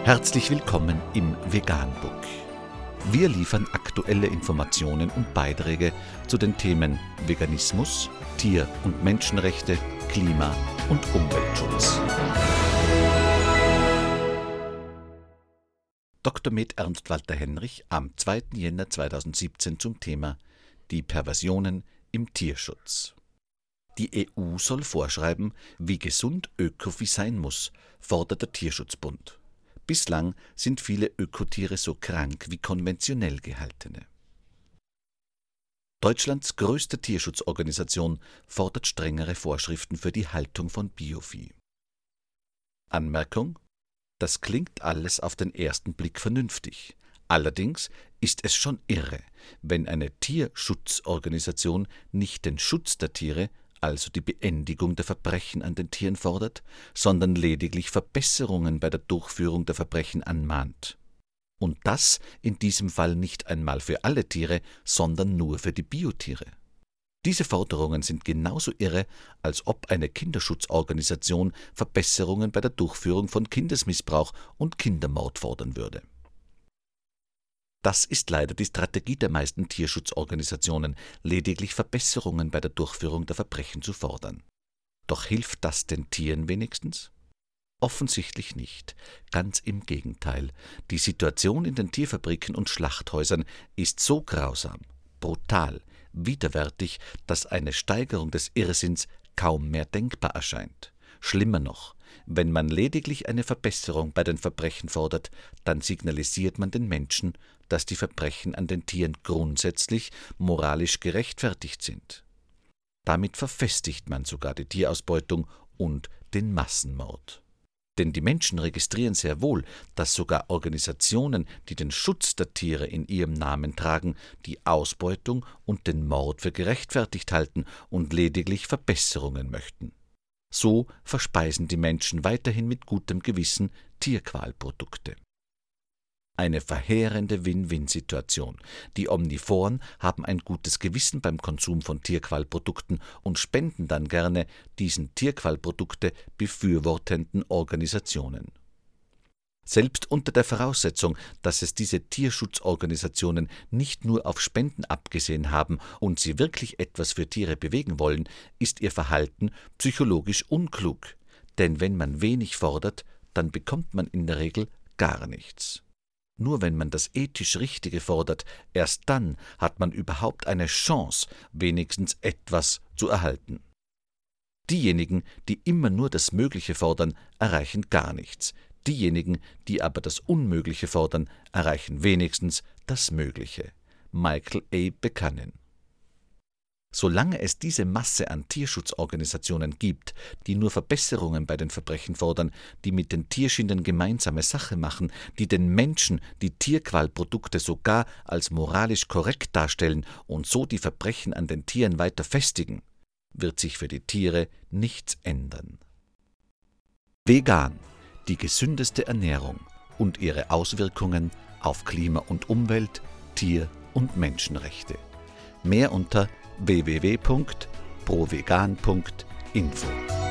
Herzlich willkommen im Veganbook. Wir liefern aktuelle Informationen und Beiträge zu den Themen Veganismus, Tier- und Menschenrechte, Klima- und Umweltschutz. Dr. med. Ernst Walter Henrich am 2. Jänner 2017 zum Thema Die Perversionen im Tierschutz. Die EU soll vorschreiben, wie gesund Ökovieh sein muss, fordert der Tierschutzbund. Bislang sind viele Ökotiere so krank wie konventionell gehaltene. Deutschlands größte Tierschutzorganisation fordert strengere Vorschriften für die Haltung von Biovieh. Anmerkung: Das klingt alles auf den ersten Blick vernünftig. Allerdings ist es schon irre, wenn eine Tierschutzorganisation nicht den Schutz der Tiere, also die Beendigung der Verbrechen an den Tieren fordert, sondern lediglich Verbesserungen bei der Durchführung der Verbrechen anmahnt. Und das in diesem Fall nicht einmal für alle Tiere, sondern nur für die Biotiere. Diese Forderungen sind genauso irre, als ob eine Kinderschutzorganisation Verbesserungen bei der Durchführung von Kindesmissbrauch und Kindermord fordern würde. Das ist leider die Strategie der meisten Tierschutzorganisationen, lediglich Verbesserungen bei der Durchführung der Verbrechen zu fordern. Doch hilft das den Tieren wenigstens? Offensichtlich nicht. Ganz im Gegenteil. Die Situation in den Tierfabriken und Schlachthäusern ist so grausam, brutal, widerwärtig, dass eine Steigerung des Irrsinns kaum mehr denkbar erscheint. Schlimmer noch, wenn man lediglich eine Verbesserung bei den Verbrechen fordert, dann signalisiert man den Menschen, dass die Verbrechen an den Tieren grundsätzlich moralisch gerechtfertigt sind. Damit verfestigt man sogar die Tierausbeutung und den Massenmord. Denn die Menschen registrieren sehr wohl, dass sogar Organisationen, die den Schutz der Tiere in ihrem Namen tragen, die Ausbeutung und den Mord für gerechtfertigt halten und lediglich Verbesserungen möchten. So verspeisen die Menschen weiterhin mit gutem Gewissen Tierqualprodukte. Eine verheerende Win-Win-Situation. Die Omnivoren haben ein gutes Gewissen beim Konsum von Tierqualprodukten und spenden dann gerne diesen Tierqualprodukte befürwortenden Organisationen. Selbst unter der Voraussetzung, dass es diese Tierschutzorganisationen nicht nur auf Spenden abgesehen haben und sie wirklich etwas für Tiere bewegen wollen, ist ihr Verhalten psychologisch unklug. Denn wenn man wenig fordert, dann bekommt man in der Regel gar nichts. Nur wenn man das ethisch Richtige fordert, erst dann hat man überhaupt eine Chance, wenigstens etwas zu erhalten. Diejenigen, die immer nur das Mögliche fordern, erreichen gar nichts. Diejenigen, die aber das Unmögliche fordern, erreichen wenigstens das Mögliche. Michael A. Buchanan. Solange es diese Masse an Tierschutzorganisationen gibt, die nur Verbesserungen bei den Verbrechen fordern, die mit den Tierschindern gemeinsame Sache machen, die den Menschen die Tierqualprodukte sogar als moralisch korrekt darstellen und so die Verbrechen an den Tieren weiter festigen, wird sich für die Tiere nichts ändern. Vegan, die gesündeste Ernährung und ihre Auswirkungen auf Klima und Umwelt, Tier- und Menschenrechte. Mehr unter www.provegan.info